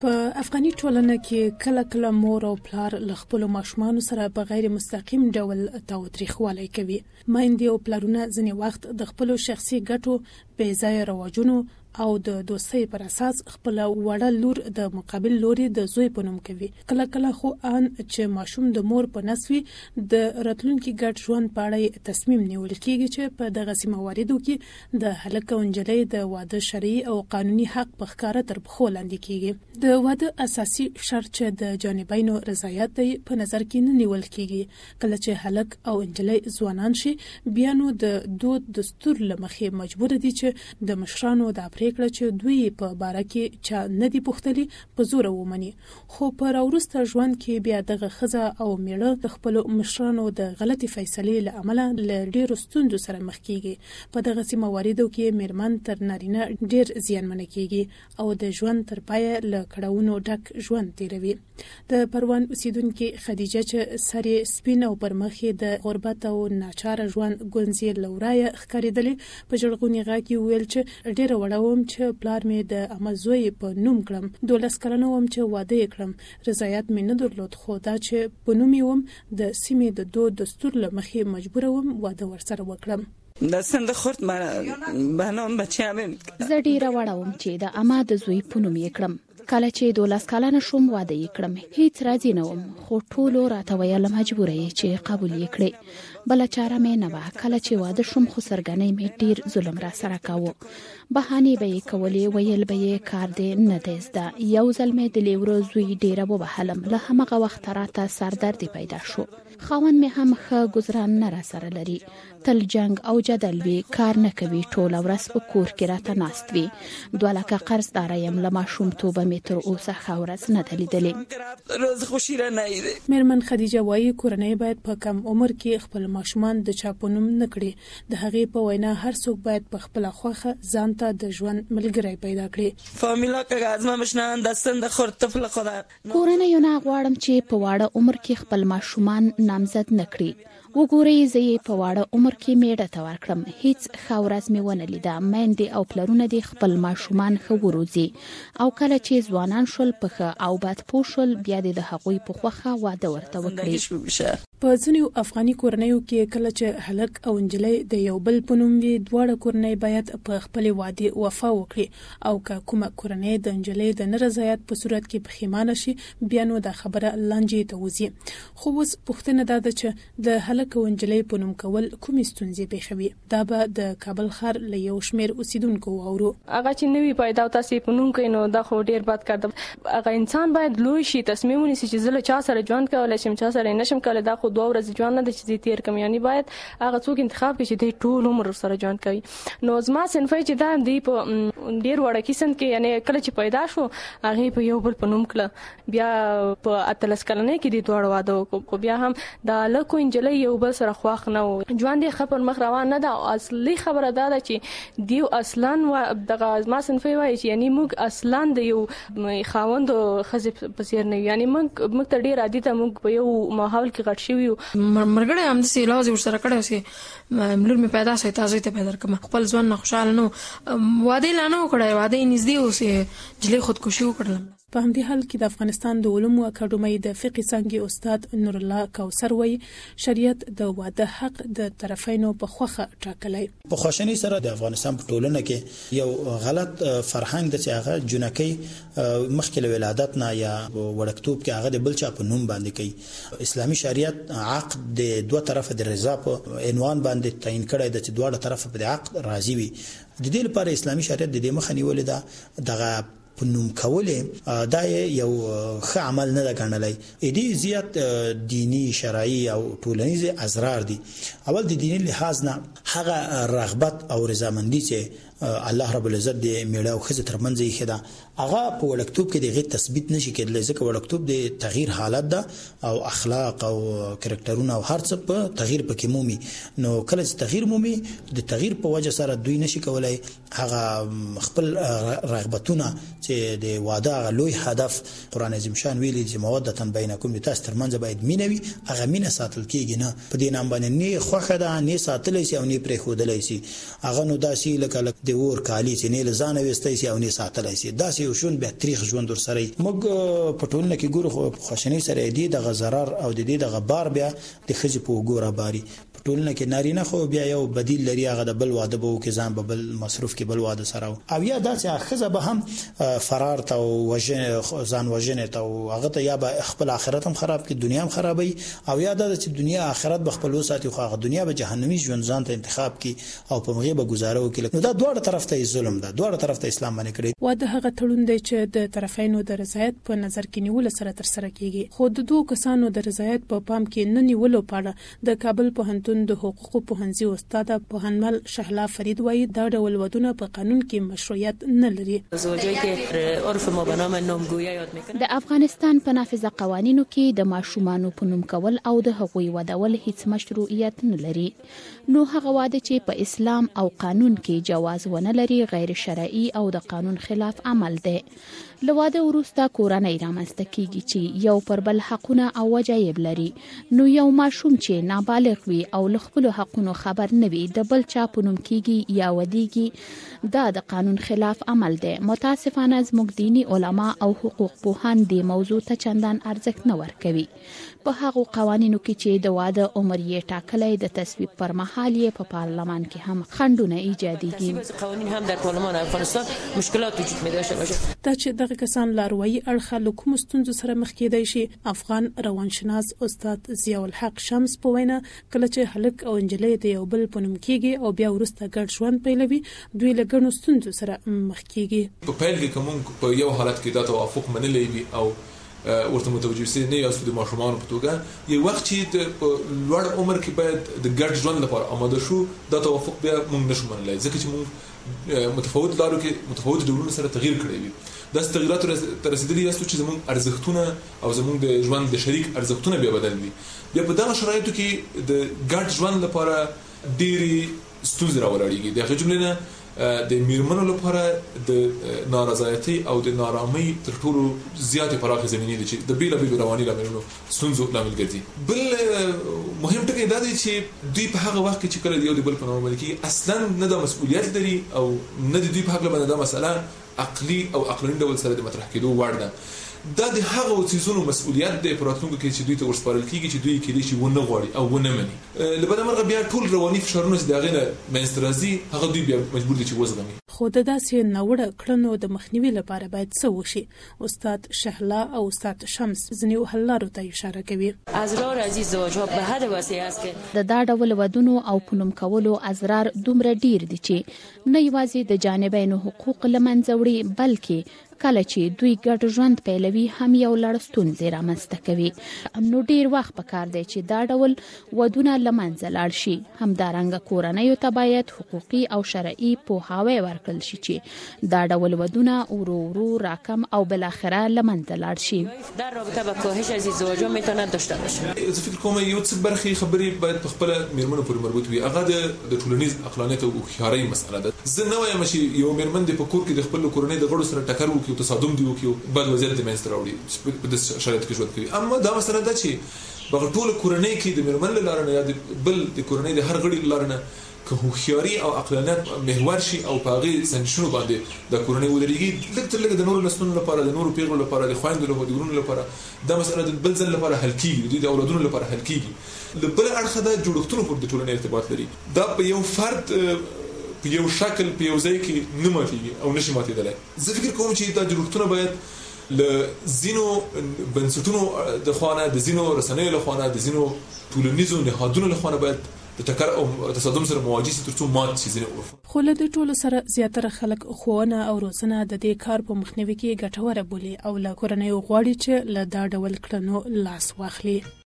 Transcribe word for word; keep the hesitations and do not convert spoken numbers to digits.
په افغاني ټولنه کې کله کله مور او پلار له خپلو ماشومانو سره په غیر مستقیم ډول تاوتریخوالی کوي. میندې او پلارونه ځینې وخت د خپلو شخصي ګټو بې ځایه رواجونو او د دوستۍ پر اساس خپل وړه لور د مقابل لوري د زوی په نوم کوي. کله کله خو ان چې ماشوم د مور په نسوي د راتلونکي ګډ ژوند په اړه تصمیم نیول کیږي چې په دغه مواردو کې د هلک او نجلۍ د واده شرعي او قانوني حق په ښکاره تر پښو لاندې کیږي. د واده اساسي شرط چې د جانبینو رضایت دی په نظر کې نه نیول کیږي. کله چې هلک او نجلۍ ځوانان شي بیا نو د دود دستور لمخې مجبور دي چې د مشرانو د پریکړه چې دوی په باره کې چا نه دی پوښتلي په زور ومني. خو په راوروسته ژوند کې بیا دغه ښځه او میړه د خپلو مشرانو د غلطي فیصلې له امله له ډېرو ستونزو سره مخ کیږي. په دغسې مواردو کې میرمن تر نارینه ډېر زیانمنه کیږي او د ژوند تر پایه له کړاوونو ډک ژوند تیروي. د پروان اوسیدونکې خدیجه چې سر یې سپین او پر مخ یې د غربت او ناچاره ژوند ګونځې له ورایه ښکارېدلې په ژړغوني غږ کې وویل چې ډېره وړه وم چې پلار مې د عمه زوی په نوم کړم. دولس کلنه وم چې واده یې کړم. رضایت مې نه درلود خو دا چې په نوم یې وم د سیمې د دود دستور له مخې مجبوره وم واده ورسره وکړم. دستن د خورد ما بهنام بچیانم زه ډیره وړه وم چې د عمه د زوی په نوم یې کړم. کله چې دولس کلنه شوم واده یې کړم. هیڅ راضي نه وم خو ټولو راته ویل مجبوره یې چې قبول یې کړې. بله چاره مې نه وه. کله چې واده شوم خو سرګنۍ مې ډیر ظلم را سره کاوه. بهانې به یې کولې ویل به یې کار دې نه دی زده. یو ځل مې د لیورو زوی ډیره ووهلم. له همغه وخته راته سردردي پیدا شو. خاوند مې هم ښه ګذران نه را سره لري. تل جنگ او جدل وي. کار نه کوي. ټوله ورځ په کور کې راته ناست وي. دوه لکه قرض داره یم. له ماشومتوبه مې تر اوسه ښه ورځ نه ده لیدلې. میرمن خدیجه وایي کورنۍ باید په کم عمر کې خپل ماشومان د چا په نوم نه کړي. د هغې په وینا هر څوک باید په خپله خوښه ځان ته د ژوند ملګری پیدا کړي. فامیلا که از ما مشنان دستن د خورد طفل خدا کورنۍ نه غواړم چې په واړه عمر کې خپل ماشومان نامزد نه کړي. وګورئ زه یې په واړه عمر کې میړه ته ورکړم. هیڅ ښه ورځ مې ونه لیده. میندې او پلرونه دې خپل ماشومان ښه وروزي او کله چې ځوانان شول په ښه او بد پوه شول بیا دې د هغوی په خوښه واده ورته وکړي. په ځینو افغاني کورنیو کې کله چې هلک او نجلۍ د یو بل په نوم وي دواړه کورنۍ باید په خپلې وعدې وفا وکړي او که کومه کورنۍ د نجلۍ د نه رضایت په صورت کې پښیمانه شي بیا نو دا خبره لانجې ته وځي. خو اوس پوښتنه دا ده چې د هلک او نجلۍ په نوم کول کومې ستونزې پېښوي. دا به د کابل ښار له یو شمېر اوسیدونکو واورو. هغه چې نوي پیدا او تاسې په نوم کوي نو دا خو ډېر بد کار ده. هغه انسان باید لوی شي تصمیم ونیسي چې زه له چا سره ژوند کولی شم چا سره یې نشم کولی. دا خو دوه ورځې ژوند نه دی چې زه تېر کړم. یعنې باید هغه څوک انتخاب کړي چې دی ټول عمر ورسره ژوند کوي. نو زما صنف چې دا دی په ډېر وړکي سن کې یعنې کله چې پیدا شو هغې په یو بل په نوم کړه. بیا په اتلس کلنۍ کې دې دواړه واده وکړو. خو بیا هم د هلک او نجلۍ یو بل سره خواښ نه و. ژوند یې ښه پر مخ روان نه ده. او اصلي خبره دا ده چې دیو اصلا دغه زما صنفۍ وایي چې یعنې موږ اصلا د یو خاوند او ښځې په څېر نه یو. یعنې موږ موږ ته ډېر عادي ده. موږ په یو ماحول کې غټ شوي یو. مرګړی همداسې علاج یې ورسره کړی چې لور مې پیدا شوی تا زوی ته پیدا کړم. خپل ژوند نه خوشحاله نه و. واده یې لا نه و کړی. واده یې نږدې و چې نجلۍ خودکشي وکړله. په همدې حال کې د افغانستان د علومو اکاډمۍ د فقې څانګې استاد نورالله کوثر وایي شریعت د واده حق د طرفینو په خوښه ټاکلی. په خواشنۍ سره د افغانستان په ټولنه کې یو غلط فرهنګ د چې هغه جنکۍ مخکې له ولادت نه یا وړکتوب کې هغه د بل چا په نوم باندې کوي. اسلامي شریعت عقد د دوه طرفه د رضا په عنوان باندې تعیین کړی د چې دواړه طرفه په عقد راضي وي. د دې لپاره اسلامي شریعت د دې مخه نیولې ده دغه په نوم کولې دا یو ښه عمل نه ده ګڼلی. دې زیات دینی شرعي او ټولنیز اضرار دي. اول د دینی لحاظ نه هغه رغبت او رضامندي چې الله رب العزت د میړه او ښځې ترمنځ یې ایښې ده هغه په وړکتوب کې د هغې تثبیت نشي کېدلی ځکه وړکتوب د تغییر حالت ده او اخلاق او کرکټرونه او هر څه په تغییر پکې مومي. نو کله چې تغییر مومي د تغییر په وجه سره دوی نشي کولای هغه خپل رغبتونه چې د واده هغه لوی هدف قرآن عظیم شان ویلي چې مودة بینکم د تاسو ترمنځ باید مینه وي هغه مینه ساتل کېږي. نه په دې نام باندې نه خوښه ده نه ساتلی شي او نه پرېښودلی شي. هغه نو داسې لکه د اور کالی چې نه لزان وستای سي او نه ساتلای سي دا سي شون به تاریخ ژوند ور سره موږ پټولنه کې ګورو خو خوشنۍ سره دی د غزرار او د دې د غبار بیا د خځې په ګوره باري ټولنه کې نارینه خو بیا یو بدیل لري هغه د بل واده بو کې ځان بل مصروف کې بل واده سره او یا دا چې خزه به هم فرار ته وجه ځان وجنه ته هغه ته یا به خپل آخرت هم خراب کې دنیا هم خرابوي او یا دا چې دنیا آخرت به خپل وساتي خو هغه دنیا به جهنمی ژوند ځان ته انتخاب کی او په مغه به گزاره وکړي نو دا دوه طرف ته ظلم ده دوه طرف ته اسلام باندې کړی واده هغه تړون دی چې د طرفینو د رضایت په نظر کې نیول سره تر سره کیږي خو د دوه کسانو د رضایت په پام کې نه نیولو پاړه د کابل پوهنتون د حقوقو پوهنځي استاد پوهنمل شهلا فرید وایي دا ډول ودونه په قانون کې مشروعیت نه لري زوجي کې عرف ما به نام نامگویی یاد میکنه د افغانستان په نافذه قوانینو کې د ماشومانو په نوم کول او د هغوی ودول هیڅ مشروعیت نه لري نو هغه واده چې په اسلام او قانون کې جواز ونه لري غیر شرعي او د قانون خلاف عمل دی لواده ورسته کورنۍ رامنځته کیږي چې یو پر بل حقونه او وجایب لري نو یو ماشوم چې نابالغ وي او له خپل حقونو خبر نه وي د بل چا په نوم کیږي یا ودیږي دا د قانون خلاف عمل دی متاسفانه زموږ دینی علما او حقوق پوهان دې موضوع ته چندان ارزښت نه ورکوي په هغو قوانینو کې چې د واده عمر یې ټاکلی د تصویب پر مهال یې په پارلمان کې هم خنډونه ایجادېږي قوانین هم در پارلمان افغانستان مشکلات وجود می داشته باشه دا چې دغه کسان لاروي اړخه له کوم ستونزو سره مخ کېدای شي افغان روانشناس استاد ضیاء الحق شمس په وینا کله چې هلک او انجلۍ د یو بل په نوم کېږي او بیا ورسته ګډ ژوند پیلوي دوی له ګڼو ستونزو سره مخ کېږي په پیل کې کوم په یو حالت کې دا توافق منلې وي او ورته متوجه سي نه یاسو د ماشومان په توګه یو وخت چې د لوړ عمر کې باید د ګډ ژوند لپاره آماده شو دا توافق بیا موږ نشو منلای ځکه چې موږ متفاوت لارو کې متفاوت ډولونو سره تغییر کړی وي دا تغیرات تر رسیدلي یاستو چې زموږ ارزښتونه او زموږ د ژوند د شریک ارزښتونه بیا بدل وي بیا په دغه شرایطو کې د ګډ ژوند لپاره ډېری ستونزې راولاړېږي د جملې نه د میرمنو لپاره د نارضایتي او د نارامۍ تر ټولو زیاتې پراخه زمینې دي چې د بیلابیلو رواني لاملونو ستونزو لامل ګرځي بل مهم ټکی دا دی چې دوی په هغه وخت کې چې کله یو د بل په نوم باندې کې اصلا نه د مسؤلیت لري او نه د دوی په حق باندې دا مسله عقلي او عقلاني ډول سره د مطرح کېدو وړ ده دا د هغه چیزونو مسؤلیت دی پراتونکو کې چې دوی ته ورسپارل کیږي چې دوی کې دي چې ونه غواړي او ونه مني لبدا مرغه بیا ټول رواني فشارونه چې داغه نه منسترازي هغه دوی بیا مجبور دي چې وزغمي خو د داسې نوړه کړنو د مخنیوي لپاره باید څه وشي استاد شهلا او استاد شمس ځنیو حلارو ته اشاره کوي ازرار عزیز زواج به حد واسع است که د دا ډول ودونو او پنوم کولو ازرار دومره ډیر دي چې نه یوازې د جانبینو حقوق لمنځه وړي بلکې کله چې دوی ګډ ژوند پیلوي هم یو لړ ستونزې رامنځته کوي نو ډیر وخت پکار دی چې دا ډول ودونه لمنځه لاړ شي همدارنګه کورنیو ته باید حقوقي او شرعي پوهاوی ورکړل شي چې دا ډول ودونه ورو ورو راکم او بالاخره لمنځه لاړ شي در رابطه با کاهش از ازدواج میتونه داشته باشه زه فکر کوم یو څه برخي خبرې باید په خپل میرمنو پورې مربوط وي هغه د ټولنیز عقلانیت او هوښیارۍ مسله ده زه نه وایم چې یو میرمن د په کور کې د خپل کورنۍ د غړو سره ټکر وکړي او تصادم دی وکړي بد وضعیت د منځ راوړي په دې شرایطو کې ژوند کوي اما دا مسله ده چې په ټول کورنۍ کې د میرمن لاره نه یا د بل د کورنۍ د هر غړي لاره نه که هوښیاري او عقلانیت محور شي او په هغې سنجشونو باندې د کورنۍ ودرېږي لږ تر لږه د نورو نسلونو لپاره د نورو پیغلو لپاره د خویندو لپاره د ورونو لپاره دا مسله د بل ځل لپاره حل کېږي دوی د اولادونو لپاره حل کېږي له بله اړخه دا جوړښتونو پورې د ټولنې ارتباط لري دا په یو فرد په یو شکل په یو ځای کې نه ماتېږي او نشي ماتېدلی زه فکر کوم چې دا جوړښتونه باید له ځینو بنسټونو د خوا نه د ځینو رسنیو له خوا نه د ځینو ټولنیزو نهادونو له خوا نه باید د ټکر او تصادم سره مواجه شي ترڅو مات شي ځینې عرف خو له دې ټولو سره زیاتره خلک ښوونه او روزنه د دې کار په مخنیوي کې ګټوره بولي او له کورنیو غواړي چې له دا ډول کړنو لاس واخلي